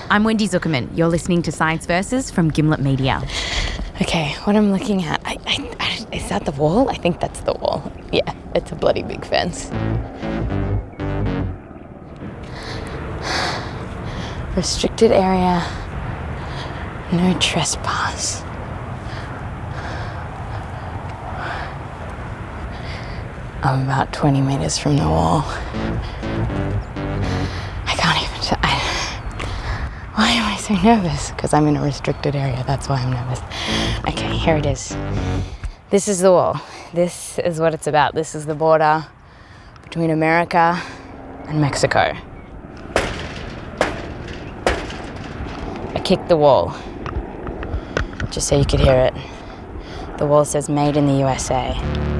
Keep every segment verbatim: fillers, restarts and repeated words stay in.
I'm Wendy Zuckerman. You're listening to Science Versus from Gimlet Media. Okay, what I'm looking at, I, I, I, is that the wall? I think that's the wall. Yeah, it's a bloody big fence. Restricted area, no trespass. I'm about twenty metres from the wall. I can't even... T- I, why am I so nervous? Because I'm in a restricted area, that's why I'm nervous. Okay, here it is. This is the wall. This is what it's about. This is the border between America and Mexico. I kicked the wall, just so you could hear it. The wall says made in the U S A.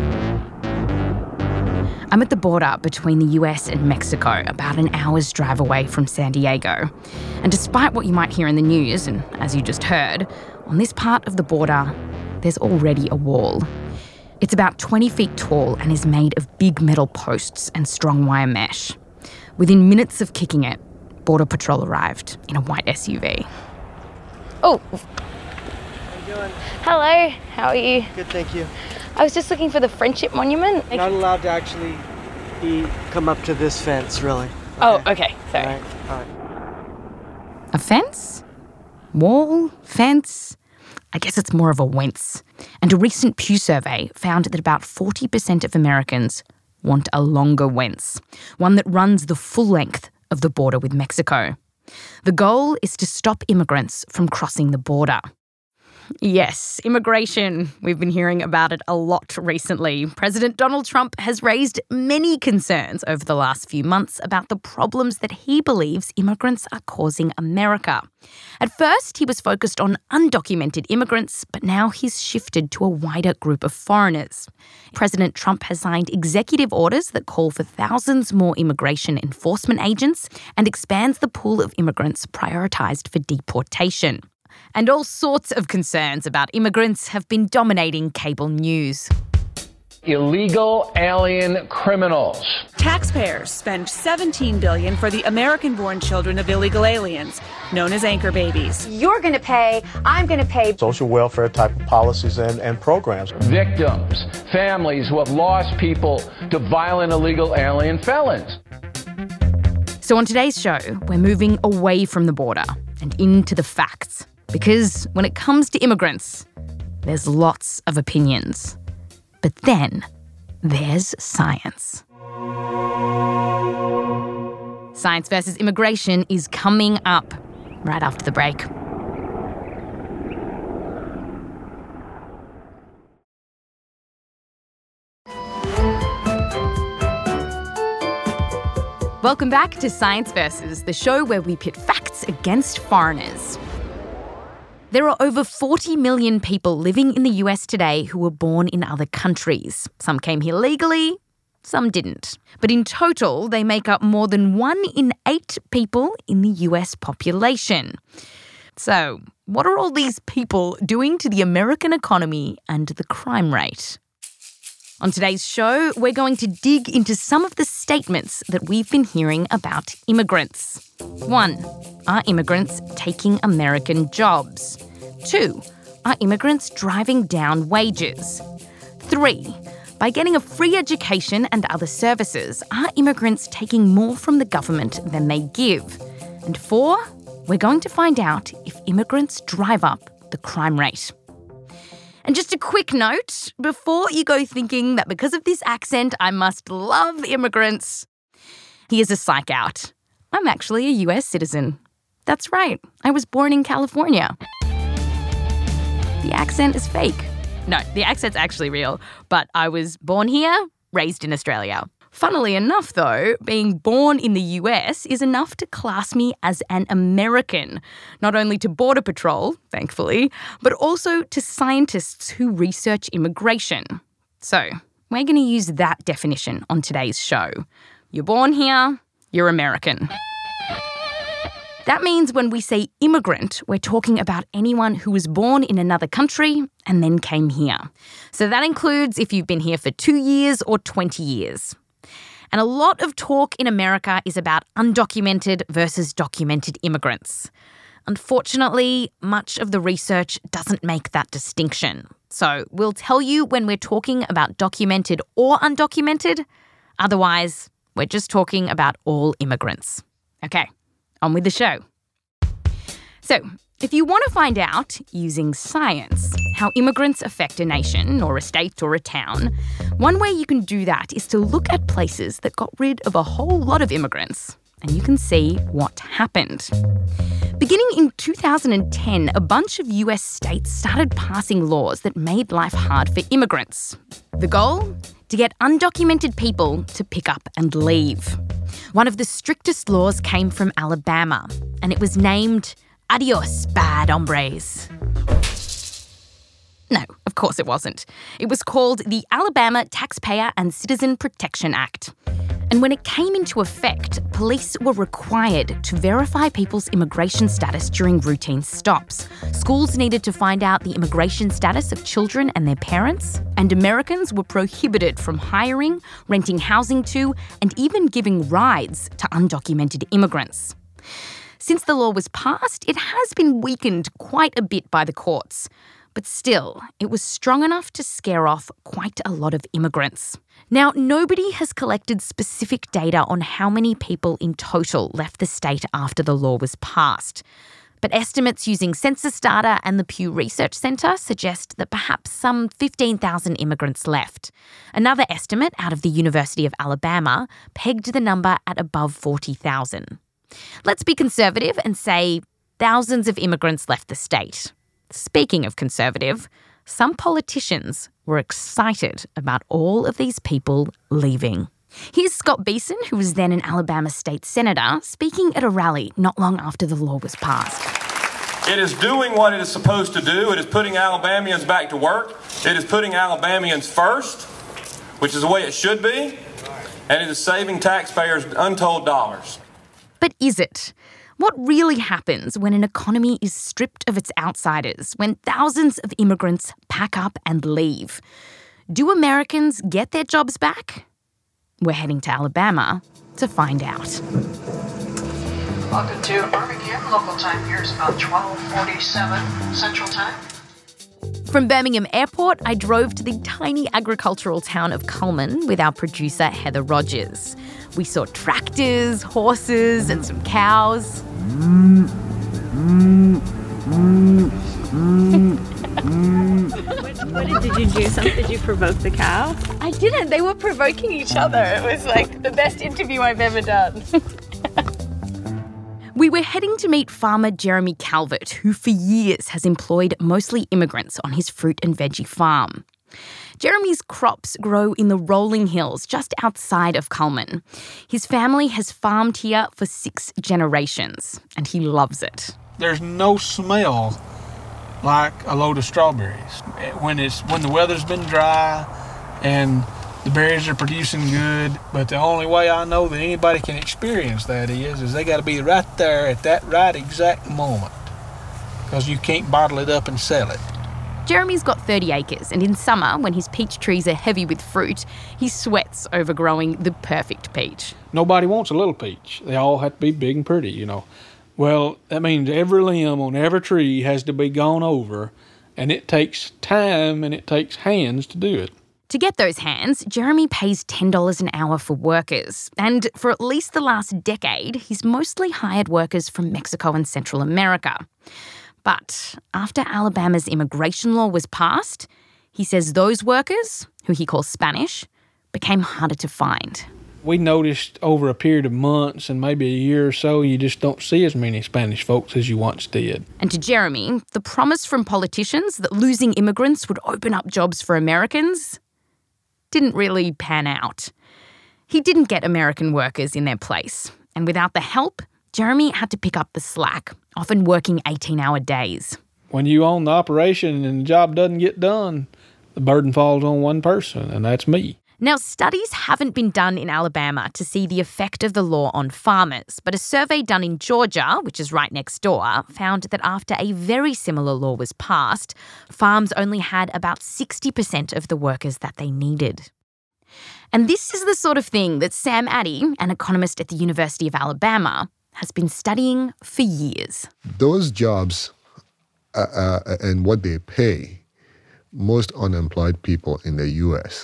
I'm at the border between the U S and Mexico, about an hour's drive away from San Diego. And despite what you might hear in the news, and as you just heard, on this part of the border, there's already a wall. It's about twenty feet tall and is made of big metal posts and strong wire mesh. Within minutes of kicking it, Border Patrol arrived in a white S U V. Oh. How you doing? Hello, how are you? Good, thank you. I was just looking for the Friendship Monument. Not allowed to actually be come up to this fence, really. Oh, okay, sorry. All right, all right. A fence? Wall? Fence? I guess it's more of a wince. And a recent Pew survey found that about forty percent of Americans want a longer wince, one that runs the full length of the border with Mexico. The goal is to stop immigrants from crossing the border. Yes, immigration. We've been hearing about it a lot recently. President Donald Trump has raised many concerns over the last few months about the problems that he believes immigrants are causing America. At first, he was focused on undocumented immigrants, but now he's shifted to a wider group of foreigners. President Trump has signed executive orders that call for thousands more immigration enforcement agents and expands the pool of immigrants prioritised for deportation. And all sorts of concerns about immigrants have been dominating cable news. Illegal alien criminals. Taxpayers spend seventeen billion dollars for the American-born children of illegal aliens, known as anchor babies. You're going to pay, I'm going to pay. Social welfare type of policies and, and programs. Victims, families who have lost people to violent illegal alien felons. So on today's show, we're moving away from the border and into the facts. Because when it comes to immigrants, there's lots of opinions. But then there's science. Science versus Immigration is coming up right after the break. Welcome back to Science Versus, the show where we pit facts against foreigners. There are over forty million people living in the U S today who were born in other countries. Some came here legally, some didn't. But in total, they make up more than one in eight people in the U S population. So, what are all these people doing to the American economy and the crime rate? On today's show, we're going to dig into some of the statements that we've been hearing about immigrants. One, are immigrants taking American jobs? Two, are immigrants driving down wages? Three, by getting a free education and other services, are immigrants taking more from the government than they give? And four, we're going to find out if immigrants drive up the crime rate. And just a quick note, before you go thinking that because of this accent I must love immigrants, here's a psych out. I'm actually a U S citizen. That's right, I was born in California. The accent is fake. No, the accent's actually real, but I was born here, raised in Australia. Funnily enough, though, being born in the U S is enough to class me as an American, not only to Border Patrol, thankfully, but also to scientists who research immigration. So, we're going to use that definition on today's show. You're born here, you're American. That means when we say immigrant, we're talking about anyone who was born in another country and then came here. So that includes if you've been here for two years or twenty years. And a lot of talk in America is about undocumented versus documented immigrants. Unfortunately, much of the research doesn't make that distinction. So we'll tell you when we're talking about documented or undocumented. Otherwise, we're just talking about all immigrants. Okay, on with the show. So, if you want to find out, using science, how immigrants affect a nation or a state or a town, one way you can do that is to look at places that got rid of a whole lot of immigrants, and you can see what happened. Beginning in two thousand ten, a bunch of U S states started passing laws that made life hard for immigrants. The goal? To get undocumented people to pick up and leave. One of the strictest laws came from Alabama, and it was named Adios, Bad Hombres. No, of course it wasn't. It was called the Alabama Taxpayer and Citizen Protection Act. And when it came into effect, police were required to verify people's immigration status during routine stops. Schools needed to find out the immigration status of children and their parents, and Americans were prohibited from hiring, renting housing to, and even giving rides to undocumented immigrants. Since the law was passed, it has been weakened quite a bit by the courts. But still, it was strong enough to scare off quite a lot of immigrants. Now, nobody has collected specific data on how many people in total left the state after the law was passed. But estimates using census data and the Pew Research Centre suggest that perhaps some fifteen thousand immigrants left. Another estimate out of the University of Alabama pegged the number at above forty thousand. Let's be conservative and say thousands of immigrants left the state. Speaking of conservative, some politicians were excited about all of these people leaving. Here's Scott Beeson, who was then an Alabama state senator, speaking at a rally not long after the law was passed. It is doing what it is supposed to do. It is putting Alabamians back to work. It is putting Alabamians first, which is the way it should be. And it is saving taxpayers untold dollars. But is it? What really happens when an economy is stripped of its outsiders, when thousands of immigrants pack up and leave? Do Americans get their jobs back? We're heading to Alabama to find out. Welcome to Birmingham. Local time here is about twelve forty-seven Central Time. From Birmingham Airport, I drove to the tiny agricultural town of Cullman with our producer Heather Rogers. We saw tractors, horses, and some cows. What did, did you do? Something? Did you provoke the cow? I didn't. They were provoking each other. It was like the best interview I've ever done. We were heading to meet farmer Jeremy Calvert, who for years has employed mostly immigrants on his fruit and veggie farm. Jeremy's crops grow in the rolling hills just outside of Cullman. His family has farmed here for six generations, and he loves it. There's no smell like a load of strawberries. When it's when the weather's been dry and the berries are producing good, but the only way I know that anybody can experience that is, is they got to be right there at that right exact moment, because you can't bottle it up and sell it. Jeremy's got thirty acres, and in summer, when his peach trees are heavy with fruit, he sweats over growing the perfect peach. Nobody wants a little peach. They all have to be big and pretty, you know. Well, that means every limb on every tree has to be gone over, and it takes time and it takes hands to do it. To get those hands, Jeremy pays ten dollars an hour for workers, and for at least the last decade, he's mostly hired workers from Mexico and Central America. But after Alabama's immigration law was passed, he says those workers, who he calls Spanish, became harder to find. We noticed over a period of months and maybe a year or so, you just don't see as many Spanish folks as you once did. And to Jeremy, the promise from politicians that losing immigrants would open up jobs for Americans didn't really pan out. He didn't get American workers in their place, and without the help, Jeremy had to pick up the slack, often working eighteen-hour days. When you own the operation and the job doesn't get done, the burden falls on one person, and that's me. Now, studies haven't been done in Alabama to see the effect of the law on farmers, but a survey done in Georgia, which is right next door, found that after a very similar law was passed, farms only had about sixty percent of the workers that they needed. And this is the sort of thing that Sam Addy, an economist at the University of Alabama, has been studying for years. Those jobs uh, uh, and what they pay, most unemployed people in the U S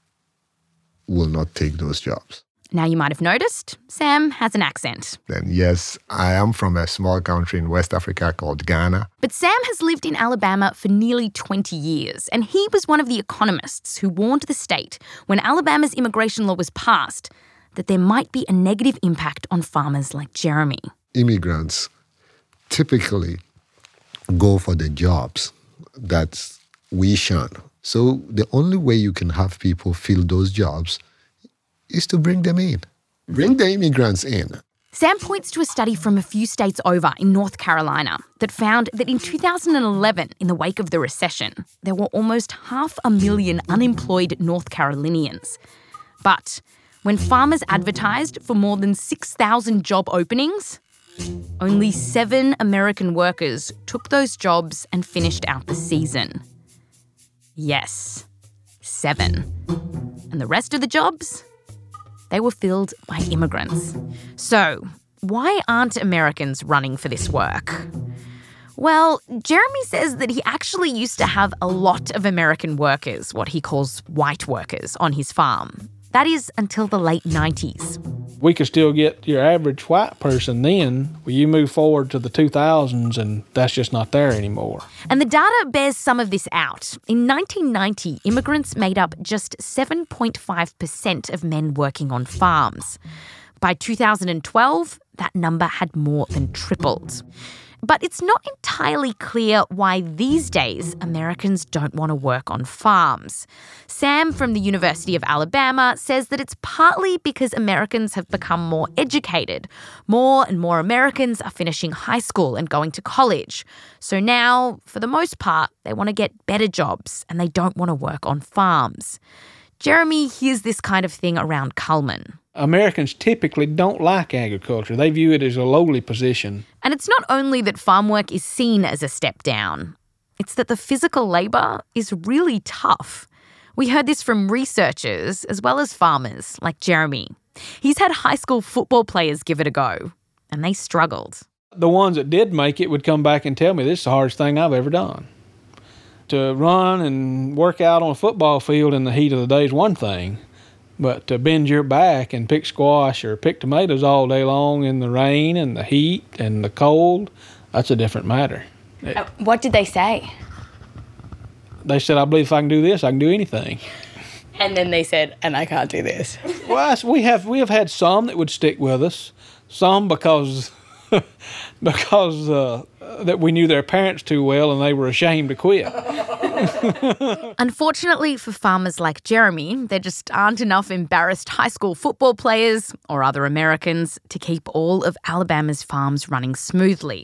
will not take those jobs. Now, you might have noticed, Sam has an accent. Then yes, I am from a small country in West Africa called Ghana. But Sam has lived in Alabama for nearly twenty years, and he was one of the economists who warned the state when Alabama's immigration law was passed that there might be a negative impact on farmers like Jeremy. Immigrants typically go for the jobs that we shun. So the only way you can have people fill those jobs is to bring them in. Bring the immigrants in. Sam points to a study from a few states over in North Carolina that found that in two thousand eleven, in the wake of the recession, there were almost half a million unemployed North Carolinians. But when farmers advertised for more than six thousand job openings, only seven American workers took those jobs and finished out the season. Yes, seven. And the rest of the jobs? They were filled by immigrants. So, why aren't Americans running for this work? Well, Jeremy says that he actually used to have a lot of American workers, what he calls white workers, on his farm. That is until the late nineties. We could still get your average white person then. Well, you move forward to the two thousands and that's just not there anymore. And the data bears some of this out. In nineteen ninety, immigrants made up just seven point five percent of men working on farms. By two thousand twelve, that number had more than tripled. But it's not entirely clear why these days Americans don't want to work on farms. Sam from the University of Alabama says that it's partly because Americans have become more educated. More and more Americans are finishing high school and going to college. So now, for the most part, they want to get better jobs and they don't want to work on farms. Jeremy hears this kind of thing around Cullman. Americans typically don't like agriculture. They view it as a lowly position. And it's not only that farm work is seen as a step down. It's that the physical labour is really tough. We heard this from researchers as well as farmers like Jeremy. He's had high school football players give it a go, and they struggled. The ones that did make it would come back and tell me this is the hardest thing I've ever done. To run and work out on a football field in the heat of the day is one thing. But to bend your back and pick squash or pick tomatoes all day long in the rain and the heat and the cold, that's a different matter. Uh, what did they say? They said, I believe if I can do this, I can do anything. And then they said, and I can't do this. Well, we have we have had some that would stick with us. Some because because uh, that we knew their parents too well and they were ashamed to quit. Unfortunately for farmers like Jeremy, there just aren't enough embarrassed high school football players or other Americans to keep all of Alabama's farms running smoothly.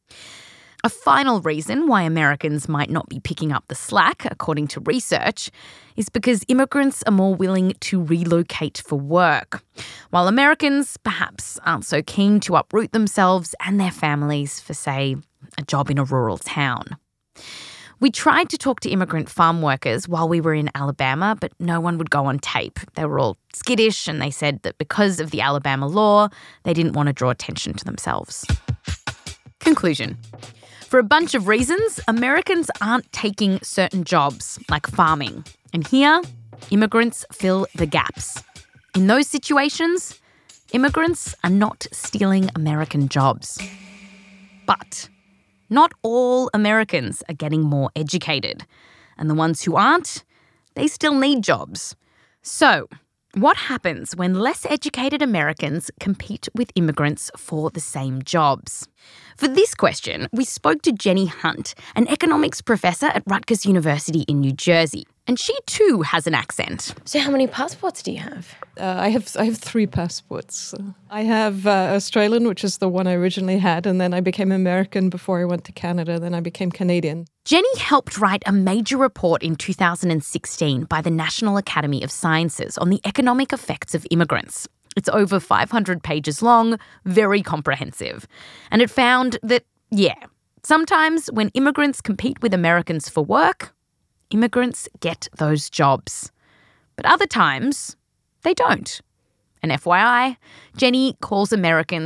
A final reason why Americans might not be picking up the slack, according to research, is because immigrants are more willing to relocate for work, while Americans perhaps aren't so keen to uproot themselves and their families for, say, a job in a rural town. We tried to talk to immigrant farm workers while we were in Alabama, but no one would go on tape. They were all skittish and they said that because of the Alabama law, they didn't want to draw attention to themselves. Conclusion. For a bunch of reasons, Americans aren't taking certain jobs, like farming. And here, immigrants fill the gaps. In those situations, immigrants are not stealing American jobs. But not all Americans are getting more educated. And the ones who aren't, they still need jobs. So, what happens when less educated Americans compete with immigrants for the same jobs? For this question, we spoke to Jenny Hunt, an economics professor at Rutgers University in New Jersey. And she too has an accent. So how many passports do you have? Uh, I have I have three passports. I have uh, Australian, which is the one I originally had, and then I became American before I went to Canada, then I became Canadian. Jenny helped write a major report in two thousand sixteen by the National Academy of Sciences on the economic effects of immigrants. It's over five hundred pages long, very comprehensive. And it found that, yeah, sometimes when immigrants compete with Americans for work, immigrants get those jobs. But other times, they don't. And F Y I, Jenny calls Americans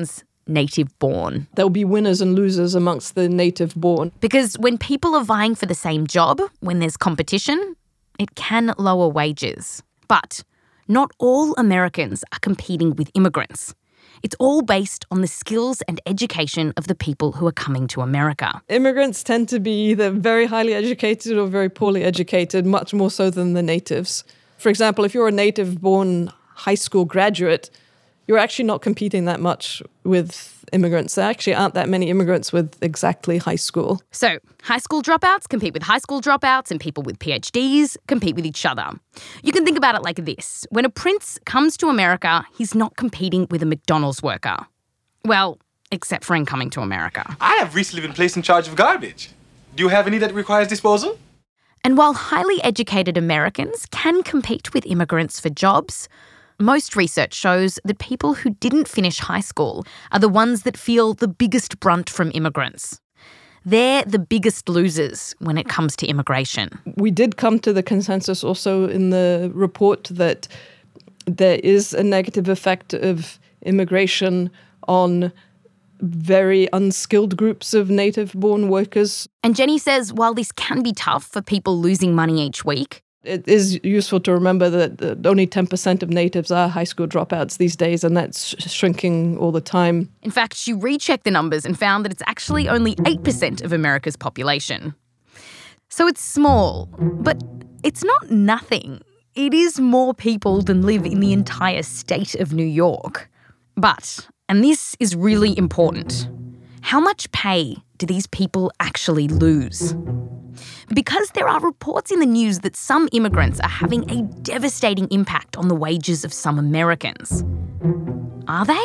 native-born. There'll be winners and losers amongst the native-born. Because when people are vying for the same job, when there's competition, it can lower wages. But not all Americans are competing with immigrants. It's all based on the skills and education of the people who are coming to America. Immigrants tend to be either very highly educated or very poorly educated, much more so than the natives. For example, if you're a native-born high school graduate, you're actually not competing that much with immigrants. There actually aren't that many immigrants with exactly high school. So, high school dropouts compete with high school dropouts, and people with P H Ds compete with each other. You can think about it like this. When a prince comes to America, he's not competing with a McDonald's worker. Well, except for in coming to America. I have recently been placed in charge of garbage. Do you have any that requires disposal? And while highly educated Americans can compete with immigrants for jobs, most research shows that people who didn't finish high school are the ones that feel the biggest brunt from immigrants. They're the biggest losers when it comes to immigration. We did come to the consensus also in the report that there is a negative effect of immigration on very unskilled groups of native-born workers. And Jenny says while this can be tough for people losing money each week, it is useful to remember that only ten percent of natives are high school dropouts these days, and that's shrinking all the time. In fact, she rechecked the numbers and found that it's actually only eight percent of America's population. So it's small, but it's not nothing. It is more people than live in the entire state of New York. But, and this is really important, how much pay do these people actually lose? Because there are reports in the news that some immigrants are having a devastating impact on the wages of some Americans. Are they?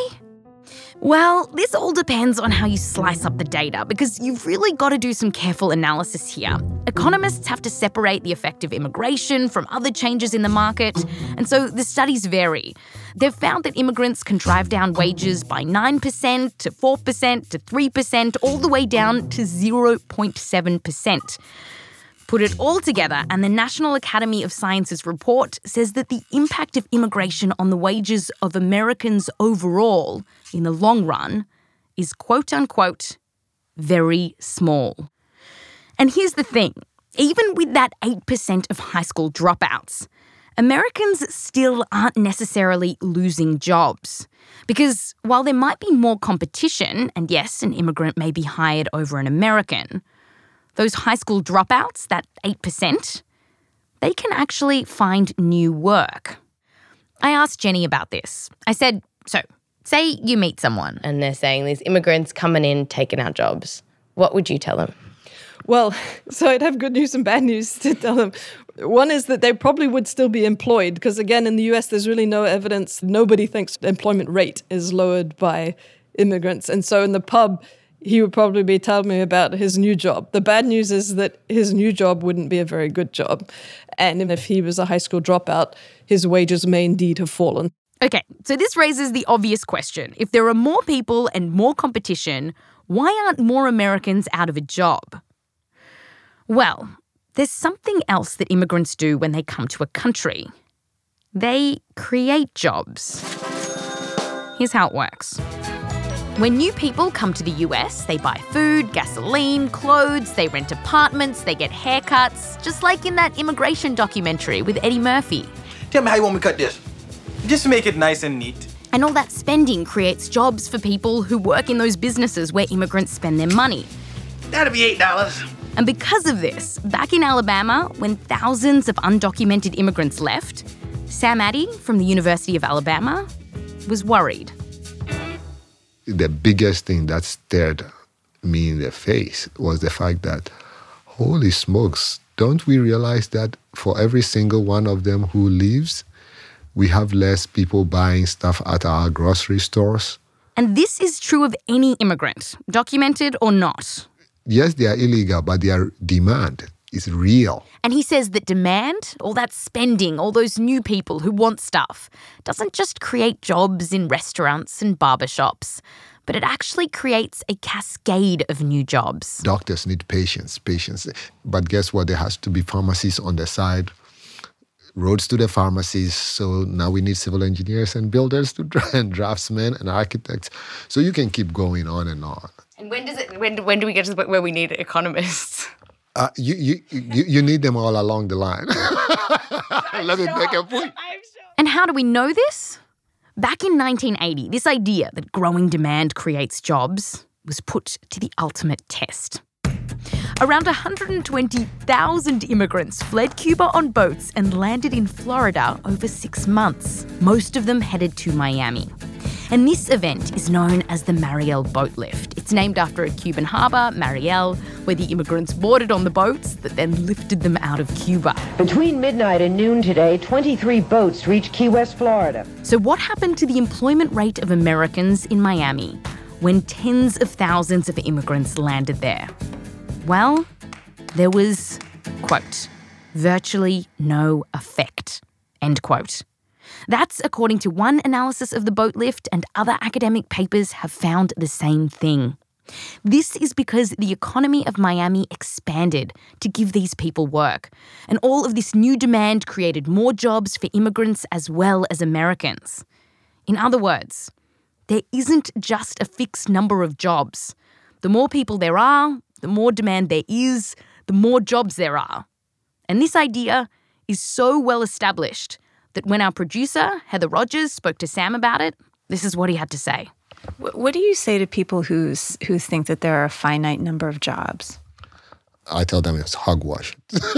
Well, this all depends on how you slice up the data, because you've really got to do some careful analysis here. Economists have to separate the effect of immigration from other changes in the market, and so the studies vary. They've found that immigrants can drive down wages by nine percent to four percent to three percent, all the way down to zero point seven percent. Put it all together, and the National Academy of Sciences report says that the impact of immigration on the wages of Americans overall, in the long run, is quote-unquote very small. And here's the thing. Even with that eight percent of high school dropouts, Americans still aren't necessarily losing jobs. Because while there might be more competition, and yes, an immigrant may be hired over an American, those high school dropouts, that eight percent, they can actually find new work. I asked Jenny about this. I said, so, say you meet someone and they're saying these immigrants coming in, taking our jobs. What would you tell them? Well, so I'd have good news and bad news to tell them. One is that they probably would still be employed because, again, in the U S, there's really no evidence. Nobody thinks the employment rate is lowered by immigrants. And so in the pub, he would probably be telling me about his new job. The bad news is that his new job wouldn't be a very good job. And if he was a high school dropout, his wages may indeed have fallen. Okay, so this raises the obvious question. If there are more people and more competition, why aren't more Americans out of a job? Well, there's something else that immigrants do when they come to a country. They create jobs. Here's how it works. When new people come to the U S, they buy food, gasoline, clothes, they rent apartments, they get haircuts, just like in that immigration documentary with Eddie Murphy. Tell me how you want me to cut this. Just make it nice and neat. And all that spending creates jobs for people who work in those businesses where immigrants spend their money. That'll be eight dollars. And because of this, back in Alabama, when thousands of undocumented immigrants left, Sam Addy from the University of Alabama was worried. The biggest thing that stared me in the face was the fact that, holy smokes, don't we realize that for every single one of them who leaves, we have less people buying stuff at our grocery stores? And this is true of any immigrant, documented or not. Yes, they are illegal, but their demand is real. And he says that demand, all that spending, all those new people who want stuff, doesn't just create jobs in restaurants and barbershops, but it actually creates a cascade of new jobs. Doctors need patients, patients. But guess what? There has to be pharmacies on the side. roads to the pharmacies. So now we need civil engineers and builders to and draftsmen and architects. So you can keep going on and on. And when does it? When when do we get to the point where we need economists? Uh, you, you you you need them all along the line. Let me make a point. And how do we know this? Back in nineteen eighty, this idea that growing demand creates jobs was put to the ultimate test. Around one hundred twenty thousand immigrants fled Cuba on boats and landed in Florida over six months. Most of them headed to Miami. And this event is known as the Mariel Boat Lift. It's named after a Cuban harbour, Mariel, where the immigrants boarded on the boats that then lifted them out of Cuba. Between midnight and noon today, twenty-three boats reached Key West, Florida. So what happened to the employment rate of Americans in Miami when tens of thousands of immigrants landed there? Well, there was, quote, virtually no effect, end quote. That's according to one analysis of the boat lift, and other academic papers have found the same thing. This is because the economy of Miami expanded to give these people work, and all of this new demand created more jobs for immigrants as well as Americans. In other words, there isn't just a fixed number of jobs. The more people there are, the more demand there is, the more jobs there are. And this idea is so well established that when our producer, Heather Rogers, spoke to Sam about it, this is what he had to say. What do you say to people who's, who think that there are a finite number of jobs? I tell them it's hogwash.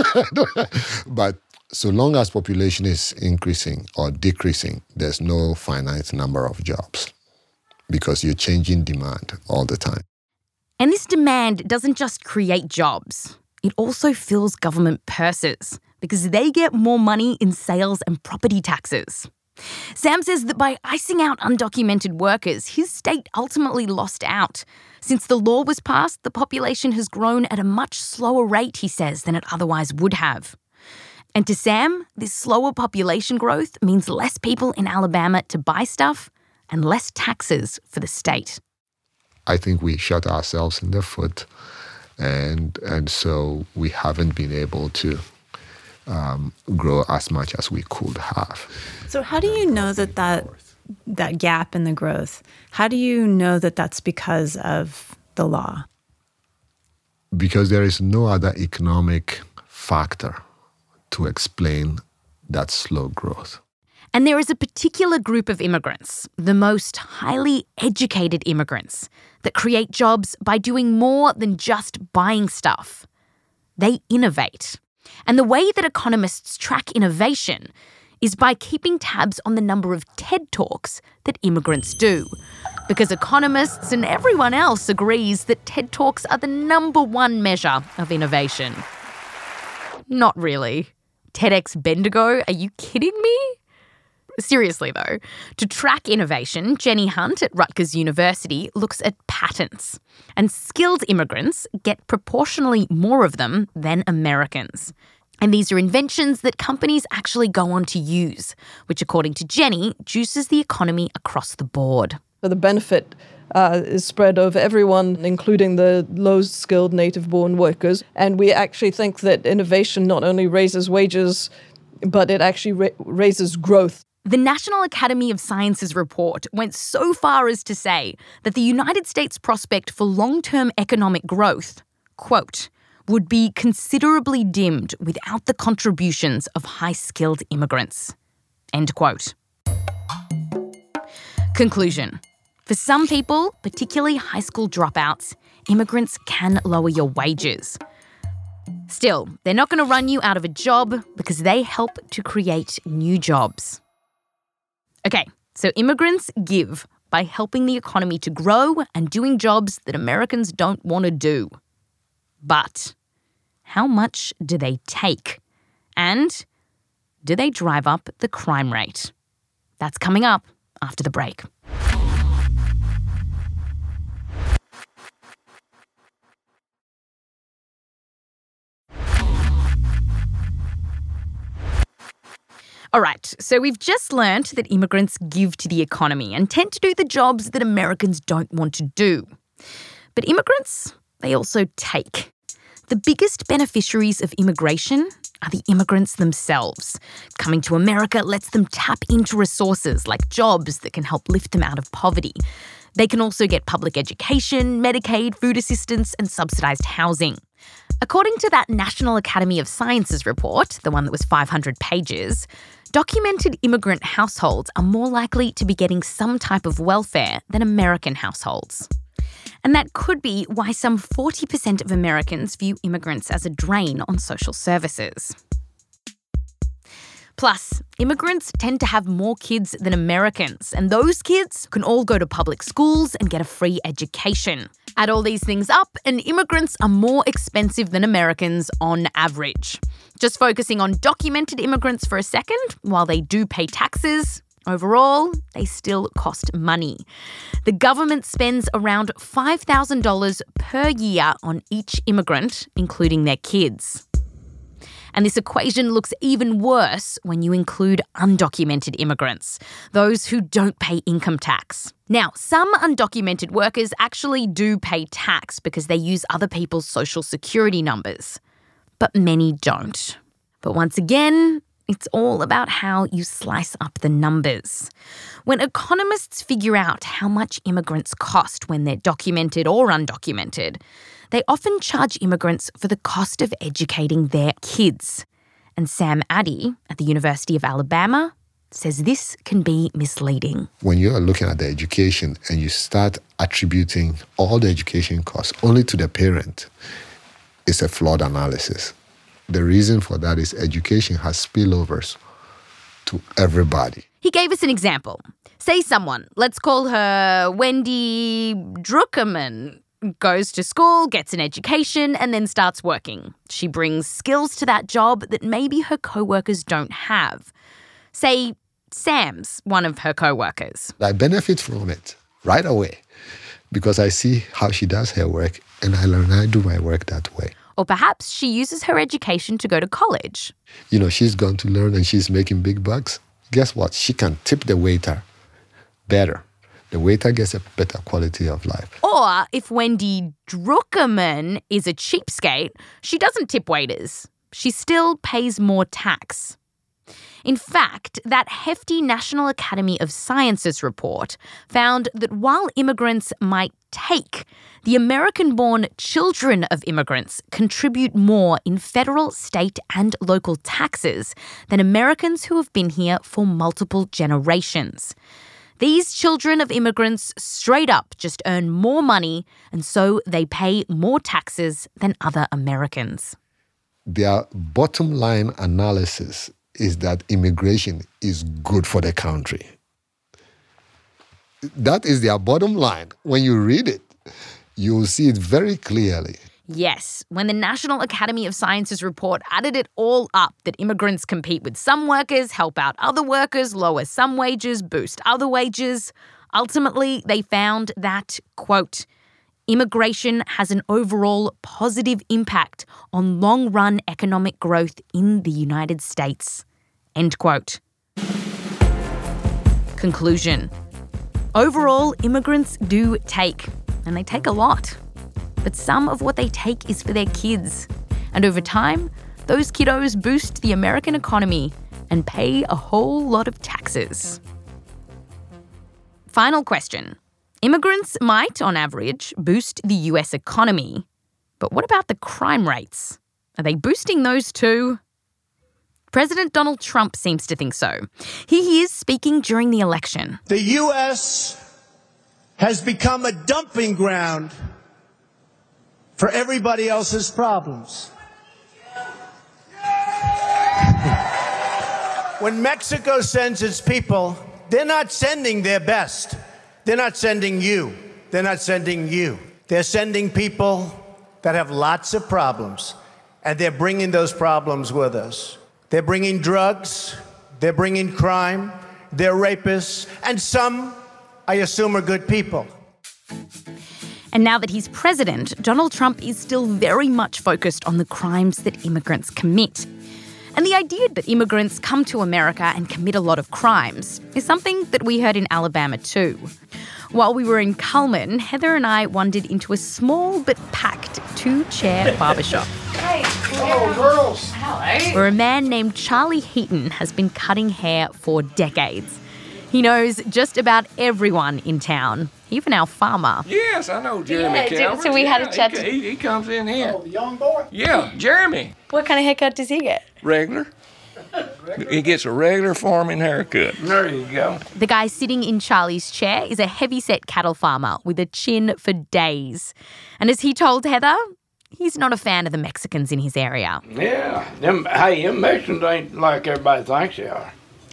But so long as population is increasing or decreasing, there's no finite number of jobs because you're changing demand all the time. And this demand doesn't just create jobs. It also fills government purses because they get more money in sales and property taxes. Sam says that by icing out undocumented workers, his state ultimately lost out. Since the law was passed, the population has grown at a much slower rate, he says, than it otherwise would have. And to Sam, this slower population growth means less people in Alabama to buy stuff and less taxes for the state. I think we shot ourselves in the foot, and and so we haven't been able to um, grow as much as we could have. So how do you know that, that that gap in the growth, how do you know that that's because of the law? Because there is no other economic factor to explain that slow growth. And there is a particular group of immigrants, the most highly educated immigrants, that create jobs by doing more than just buying stuff. They innovate. And the way that economists track innovation is by keeping tabs on the number of TED Talks that immigrants do. Because economists and everyone else agrees that TED Talks are the number one measure of innovation. Not really. TEDx Bendigo, are you kidding me? Seriously, though, to track innovation, Jenny Hunt at Rutgers University looks at patents. And skilled immigrants get proportionally more of them than Americans. And these are inventions that companies actually go on to use, which, according to Jenny, juices the economy across the board. The benefit uh, is spread over everyone, including the low-skilled native-born workers. And we actually think that innovation not only raises wages, but it actually ra- raises growth. The National Academy of Sciences report went so far as to say that the United States' prospect for long-term economic growth, quote, would be considerably dimmed without the contributions of high-skilled immigrants, end quote. Conclusion. For some people, particularly high school dropouts, immigrants can lower your wages. Still, they're not going to run you out of a job because they help to create new jobs. Okay, so immigrants give by helping the economy to grow and doing jobs that Americans don't want to do. But how much do they take? And do they drive up the crime rate? That's coming up after the break. All right, so we've just learnt that immigrants give to the economy and tend to do the jobs that Americans don't want to do. But immigrants, they also take. The biggest beneficiaries of immigration are the immigrants themselves. Coming to America lets them tap into resources like jobs that can help lift them out of poverty. They can also get public education, Medicaid, food assistance, and subsidised housing. According to that National Academy of Sciences report, the one that was five hundred pages, documented immigrant households are more likely to be getting some type of welfare than American households. And that could be why some forty percent of Americans view immigrants as a drain on social services. Plus, immigrants tend to have more kids than Americans, and those kids can all go to public schools and get a free education. Add all these things up, and immigrants are more expensive than Americans on average. Just focusing on documented immigrants for a second, while they do pay taxes, overall, they still cost money. The government spends around five thousand dollars per year on each immigrant, including their kids. And this equation looks even worse when you include undocumented immigrants, those who don't pay income tax. Now, some undocumented workers actually do pay tax because they use other people's social security numbers, but many don't. But once again, it's all about how you slice up the numbers. When economists figure out how much immigrants cost when they're documented or undocumented, they often charge immigrants for the cost of educating their kids. And Sam Addy at the University of Alabama says this can be misleading. When you are looking at the education and you start attributing all the education costs only to the parent, it's a flawed analysis. The reason for that is education has spillovers to everybody. He gave us an example. Say someone, let's call her Wendy Druckerman, goes to school, gets an education, and then starts working. She brings skills to that job that maybe her co-workers don't have. Say Sam's one of her co-workers. I benefit from it right away because I see how she does her work and I learn how to do my work that way. Or perhaps she uses her education to go to college. You know, she's gone to learn and she's making big bucks. Guess what? She can tip the waiter better. The waiter gets a better quality of life. Or if Wendy Druckerman is a cheapskate, she doesn't tip waiters. She still pays more tax. In fact, that hefty National Academy of Sciences report found that while immigrants might take, the American-born children of immigrants contribute more in federal, state, and local taxes than Americans who have been here for multiple generations. These children of immigrants straight up just earn more money, and so they pay more taxes than other Americans. Their bottom line analysis is that immigration is good for the country. That is their bottom line. When you read it, you will see it very clearly. Yes, when the National Academy of Sciences report added it all up, that immigrants compete with some workers, help out other workers, lower some wages, boost other wages, ultimately they found that, quote, immigration has an overall positive impact on long-run economic growth in the United States, end quote. Conclusion. Overall, immigrants do take, and they take a lot. But some of what they take is for their kids. And over time, those kiddos boost the American economy and pay a whole lot of taxes. Final question. Immigrants might, on average, boost the U S economy. But what about the crime rates? Are they boosting those too? President Donald Trump seems to think so. Here he is speaking during the election. The U S has become a dumping ground for everybody else's problems. When Mexico sends its people, they're not sending their best. They're not sending you. They're not sending you. They're sending people that have lots of problems, and they're bringing those problems with us. They're bringing drugs, they're bringing crime, they're rapists, and some, I assume, are good people. And now that he's president, Donald Trump is still very much focused on the crimes that immigrants commit. And the idea that immigrants come to America and commit a lot of crimes is something that we heard in Alabama too. While we were in Cullman, Heather and I wandered into a small but packed two-chair barbershop. Hi. Hello, girls. Hello. Where a man named Charlie Heaton has been cutting hair for decades. He knows just about everyone in town, even our farmer. Yes, I know Jeremy Yeah, Calvert. so we had a Yeah, chat He, to- he, he comes in here. Oh, the young boy? Yeah, Jeremy. What kind of haircut does he get? Regular. He gets a regular farming haircut. There you go. The guy sitting in Charlie's chair is a heavy-set cattle farmer with a chin for days. And as he told Heather, he's not a fan of the Mexicans in his area. Yeah. Them, hey, them Mexicans ain't like everybody thinks they are.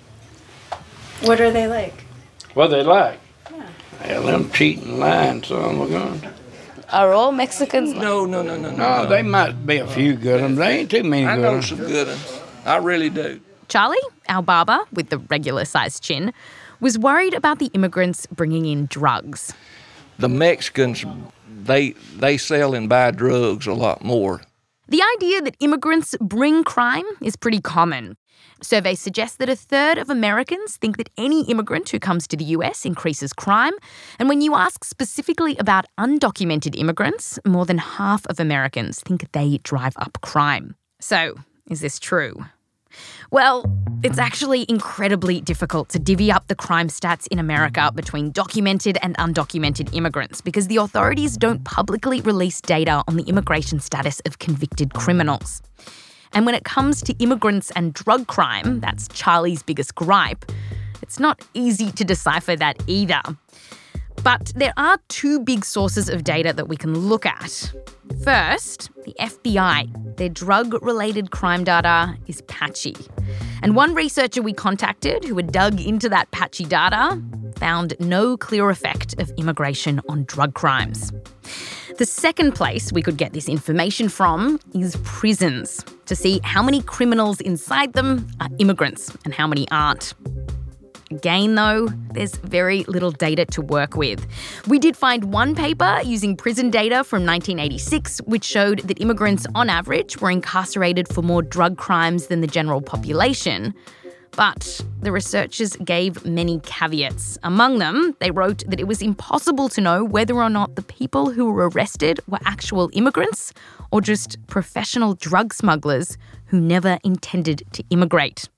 What are they like? What they like? Yeah. Hell, them cheating, lying son of a gun. Are all Mexicans? No, no, no, no, no. No, they might be a few good ones. They ain't too many I good know ones. some good ones. I really do. Charlie, our barber with the regular-sized chin, was worried about the immigrants bringing in drugs. The Mexicans, they they sell and buy drugs a lot more. The idea that immigrants bring crime is pretty common. Surveys suggest that a third of Americans think that any immigrant who comes to the U S increases crime. And when you ask specifically about undocumented immigrants, more than half of Americans think they drive up crime. So, is this true? Well, it's actually incredibly difficult to divvy up the crime stats in America between documented and undocumented immigrants because the authorities don't publicly release data on the immigration status of convicted criminals. And when it comes to immigrants and drug crime, that's Charlie's biggest gripe, it's not easy to decipher that either. But there are two big sources of data that we can look at. First, the F B I. Their drug-related crime data is patchy. And one researcher we contacted who had dug into that patchy data found no clear effect of immigration on drug crimes. The second place we could get this information from is prisons, to see how many criminals inside them are immigrants and how many aren't. Again, though, there's very little data to work with. We did find one paper using prison data from nineteen eighty-six, which showed that immigrants, on average, were incarcerated for more drug crimes than the general population. But the researchers gave many caveats. Among them, they wrote that it was impossible to know whether or not the people who were arrested were actual immigrants or just professional drug smugglers who never intended to immigrate.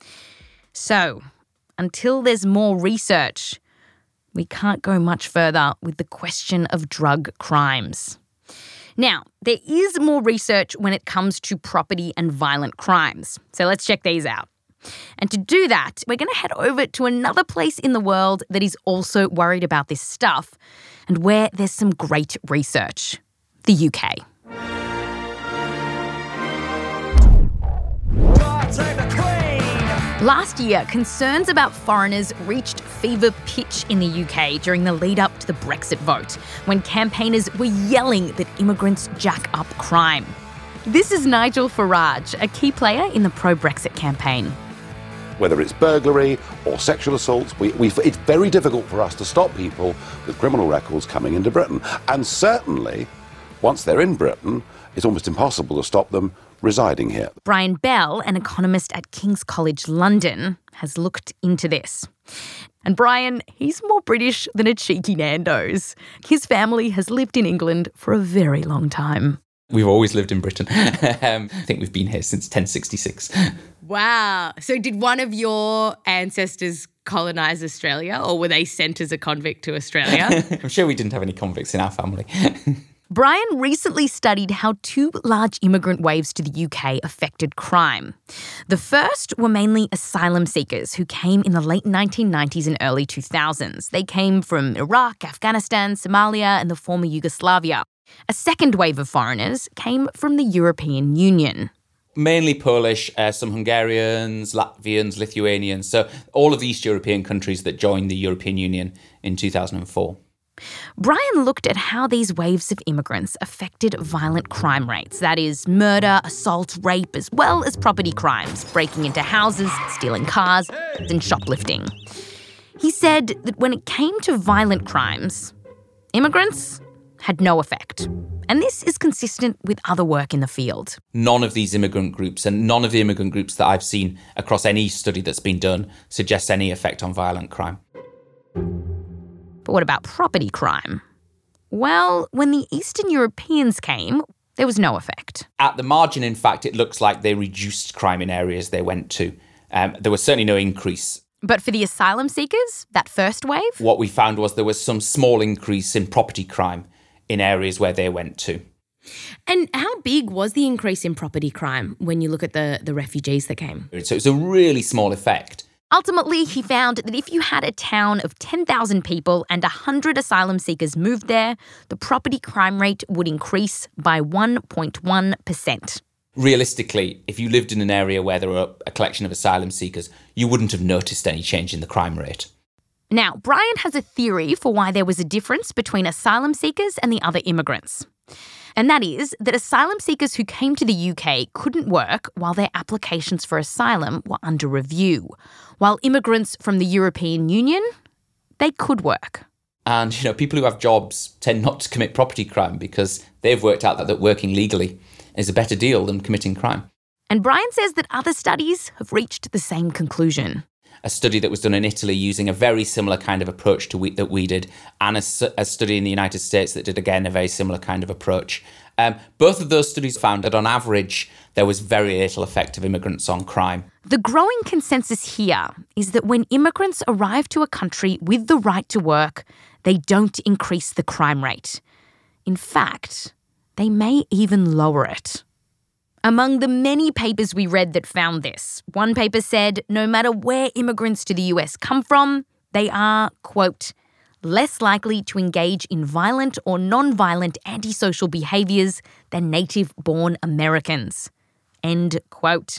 So, until there's more research, we can't go much further with the question of drug crimes. Now, there is more research when it comes to property and violent crimes. So let's check these out. And to do that, we're going to head over to another place in the world that is also worried about this stuff and where there's some great research: the U K. Last year, concerns about foreigners reached fever pitch in the U K during the lead up to the Brexit vote, when campaigners were yelling that immigrants jack up crime. This is Nigel Farage, a key player in the pro-Brexit campaign. Whether it's burglary or sexual assaults, we, we, it's very difficult for us to stop people with criminal records coming into Britain. And certainly, once they're in Britain, it's almost impossible to stop them residing here. Brian Bell, an economist at King's College London, has looked into this. And Brian, he's more British than a cheeky Nando's. His family has lived in England for a very long time. We've always lived in Britain. um, I think we've been here since ten sixty-six. Wow. So did one of your ancestors colonise Australia, or were they sent as a convict to Australia? I'm sure we didn't have any convicts in our family. Brian recently studied how two large immigrant waves to the U K affected crime. The first were mainly asylum seekers who came in the late nineteen nineties and early two thousands. They came from Iraq, Afghanistan, Somalia, and the former Yugoslavia. A second wave of foreigners came from the European Union. Mainly Polish, uh, some Hungarians, Latvians, Lithuanians. So all of the East European countries that joined the European Union in two thousand four. Brian looked at how these waves of immigrants affected violent crime rates. That is, murder, assault, rape, as well as property crimes, breaking into houses, stealing cars, and shoplifting. He said that when it came to violent crimes, immigrants had no effect. And this is consistent with other work in the field. None of these immigrant groups and none of the immigrant groups that I've seen across any study that's been done suggests any effect on violent crime. But what about property crime? Well, when the Eastern Europeans came, there was no effect. At the margin, in fact, it looks like they reduced crime in areas they went to. Um, there was certainly no increase. But for the asylum seekers, that first wave? What we found was there was some small increase in property crime in areas where they went to. And how big was the increase in property crime when you look at the, the refugees that came? So it's a really small effect. Ultimately, he found that if you had a town of ten thousand people and one hundred asylum seekers moved there, the property crime rate would increase by one point one percent. Realistically, if you lived in an area where there were a collection of asylum seekers, you wouldn't have noticed any change in the crime rate. Now, Brian has a theory for why there was a difference between asylum seekers and the other immigrants. And that is that asylum seekers who came to the U K couldn't work while their applications for asylum were under review, while immigrants from the European Union, they could work. And, you know, people who have jobs tend not to commit property crime because they've worked out that, that working legally is a better deal than committing crime. And Brian says that other studies have reached the same conclusion. A study that was done in Italy using a very similar kind of approach to we, that we did, and a, a study in the United States that did, again, a very similar kind of approach. Um, both of those studies found that, on average, there was very little effect of immigrants on crime. The growing consensus here is that when immigrants arrive to a country with the right to work, they don't increase the crime rate. In fact, they may even lower it. Among the many papers we read that found this, one paper said no matter where immigrants to the U S come from, they are, quote, less likely to engage in violent or non-violent antisocial behaviours than native-born Americans, end quote.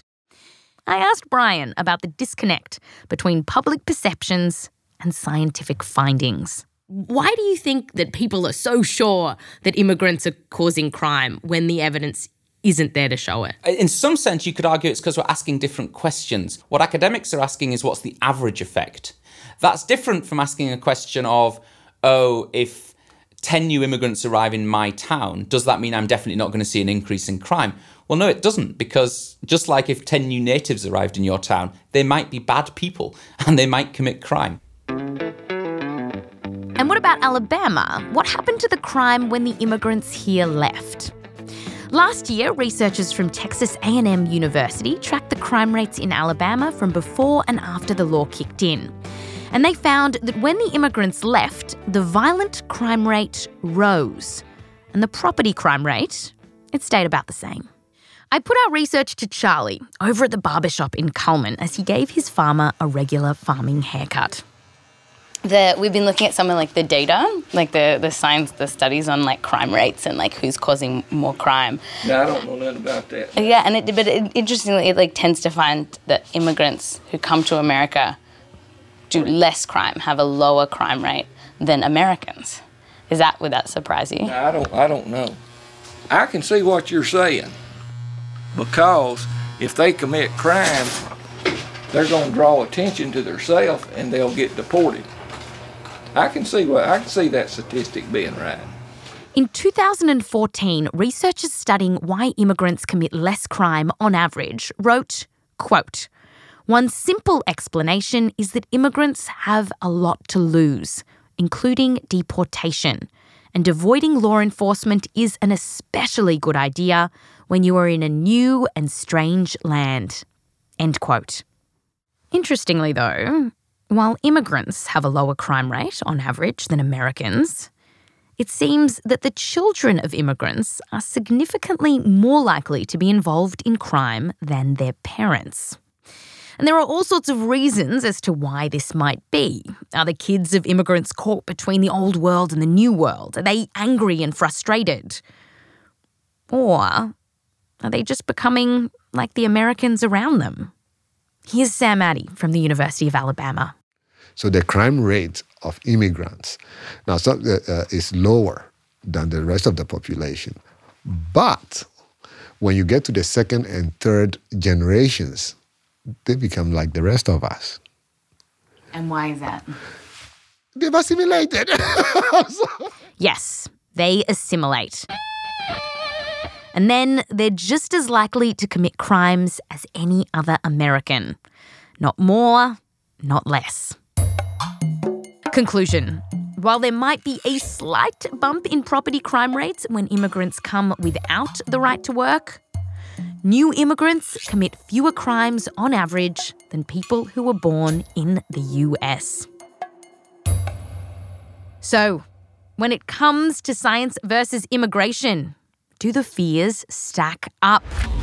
I asked Brian about the disconnect between public perceptions and scientific findings. Why do you think that people are so sure that immigrants are causing crime when the evidence isn't there to show it? In some sense, you could argue it's because we're asking different questions. What academics are asking is what's the average effect? That's different from asking a question of, oh, if ten new immigrants arrive in my town, does that mean I'm definitely not going to see an increase in crime? Well, no, it doesn't, because just like if ten new natives arrived in your town, they might be bad people and they might commit crime. And what about Alabama? What happened to the crime when the immigrants here left? Last year, researchers from Texas A and M University tracked the crime rates in Alabama from before and after the law kicked in. And they found that when the immigrants left, the violent crime rate rose. And the property crime rate, it stayed about the same. I put our research to Charlie over at the barbershop in Cullman as he gave his farmer a regular farming haircut. The, we've been looking at something like the data, like the, the science, the studies on like crime rates and like who's causing more crime. No, I don't know nothing about that. Yeah, and it, but it, interestingly, it like tends to find that immigrants who come to America do less crime, have a lower crime rate than Americans. Is that, would that surprise you? No, I don't, I don't know. I can see what you're saying, because if they commit crime, they're going to draw attention to themselves and they'll get deported. I can see what I can see that statistic being right. In two thousand fourteen, researchers studying why immigrants commit less crime on average wrote, quote, one simple explanation is that immigrants have a lot to lose, including deportation, and avoiding law enforcement is an especially good idea when you are in a new and strange land, end quote. Interestingly though, while immigrants have a lower crime rate on average than Americans, it seems that the children of immigrants are significantly more likely to be involved in crime than their parents. And there are all sorts of reasons as to why this might be. Are the kids of immigrants caught between the old world and the new world? Are they angry and frustrated? Or are they just becoming like the Americans around them? Here's Sam Addy from the University of Alabama. So the crime rate of immigrants now so, uh, is lower than the rest of the population. But when you get to the second and third generations, they become like the rest of us. And why is that? They've assimilated. Yes, they assimilate. And then they're just as likely to commit crimes as any other American. Not more, not less. Conclusion. While there might be a slight bump in property crime rates when immigrants come without the right to work, new immigrants commit fewer crimes on average than people who were born in the U S. So, when it comes to science versus immigration, do the fears stack up?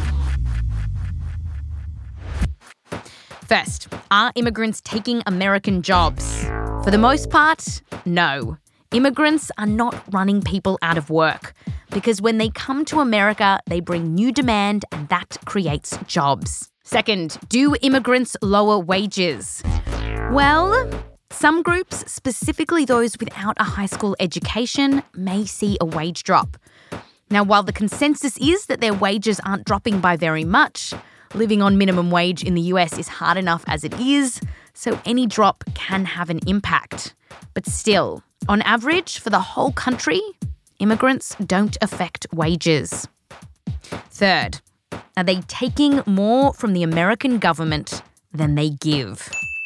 First, are immigrants taking American jobs? For the most part, no. Immigrants are not running people out of work because when they come to America, they bring new demand and that creates jobs. Second, do immigrants lower wages? Well, some groups, specifically those without a high school education, may see a wage drop. Now, while the consensus is that their wages aren't dropping by very much, living on minimum wage in the U S is hard enough as it is, so any drop can have an impact. But still, on average, for the whole country, immigrants don't affect wages. Third, are they taking more from the American government than they give?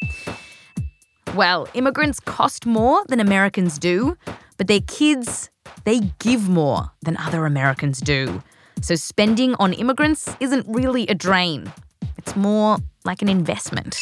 Well, immigrants cost more than Americans do, but their kids, they give more than other Americans do. So spending on immigrants isn't really a drain. It's more like an investment.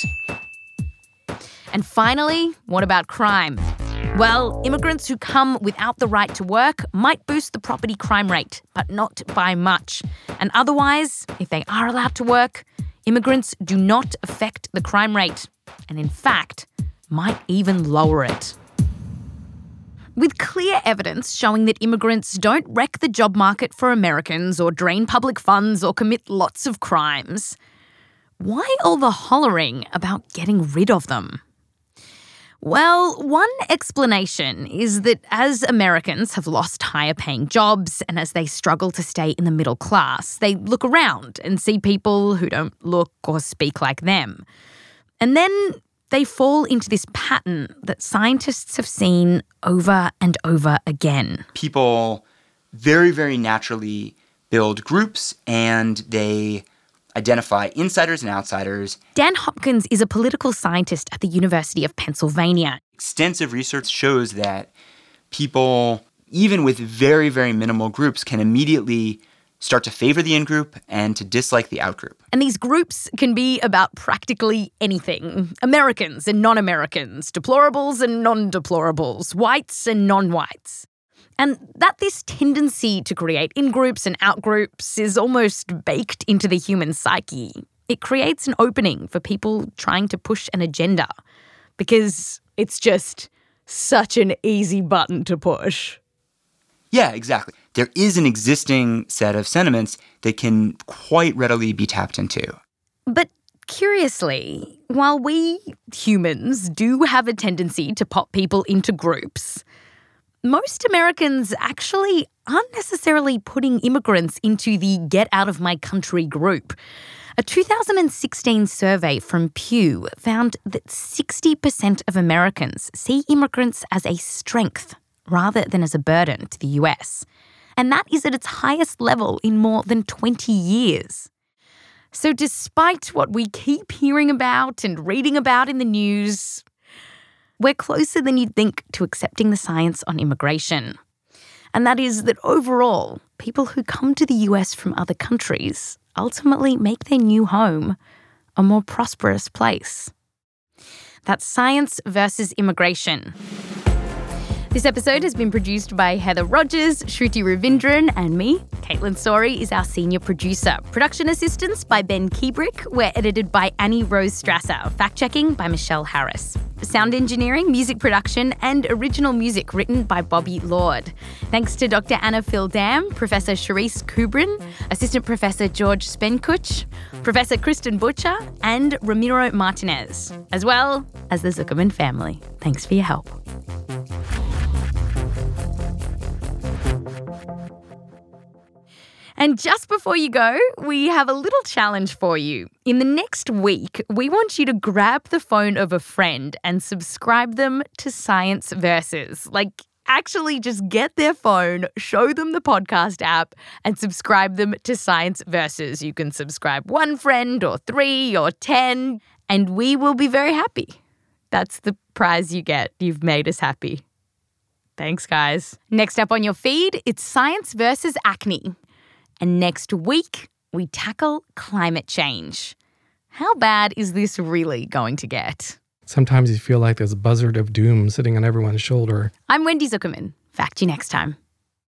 And finally, what about crime? Well, immigrants who come without the right to work might boost the property crime rate, but not by much. And otherwise, if they are allowed to work, immigrants do not affect the crime rate, and in fact, might even lower it. With clear evidence showing that immigrants don't wreck the job market for Americans or drain public funds or commit lots of crimes, why all the hollering about getting rid of them? Well, one explanation is that as Americans have lost higher-paying jobs and as they struggle to stay in the middle class, they look around and see people who don't look or speak like them. And then they fall into this pattern that scientists have seen over and over again. People very, very naturally build groups and they identify insiders and outsiders. Dan Hopkins is a political scientist at the University of Pennsylvania. Extensive research shows that people, even with very, very minimal groups, can immediately start to favor the in-group and to dislike the out-group. And these groups can be about practically anything. Americans and non-Americans, deplorables and non-deplorables, whites and non-whites. And that this tendency to create in-groups and out-groups is almost baked into the human psyche. It creates an opening for people trying to push an agenda because it's just such an easy button to push. Yeah, exactly. There is an existing set of sentiments that can quite readily be tapped into. But curiously, while we humans do have a tendency to pop people into groups, most Americans actually aren't necessarily putting immigrants into the get out of my country group. A two thousand sixteen survey from Pew found that sixty percent of Americans see immigrants as a strength rather than as a burden to the U S. And that is at its highest level in more than twenty years. So despite what we keep hearing about and reading about in the news, we're closer than you'd think to accepting the science on immigration. And that is that overall, people who come to the U S from other countries ultimately make their new home a more prosperous place. That's Science versus Immigration. This episode has been produced by Heather Rogers, Shruti Ravindran, and me. Caitlin Sorey is our senior producer. Production assistance by Ben Kiebrick. We're edited by Annie Rose Strasser. Fact-checking by Michelle Harris. Sound engineering, music production, and original music written by Bobby Lord. Thanks to Doctor Anna Phil-Dam, Professor Charisse Kubrin, Assistant Professor George Spenkuch, Professor Kristen Butcher, and Ramiro Martinez, as well as the Zuckerman family. Thanks for your help. And just before you go, we have a little challenge for you. In the next week, we want you to grab the phone of a friend and subscribe them to Science Versus. Like, actually just get their phone, show them the podcast app, and subscribe them to Science Versus. You can subscribe one friend or three or ten, and we will be very happy. That's the prize you get. You've made us happy. Thanks, guys. Next up on your feed, it's science versus acne. And next week, we tackle climate change. How bad is this really going to get? Sometimes you feel like there's a buzzard of doom sitting on everyone's shoulder. I'm Wendy Zuckerman. Fact you next time.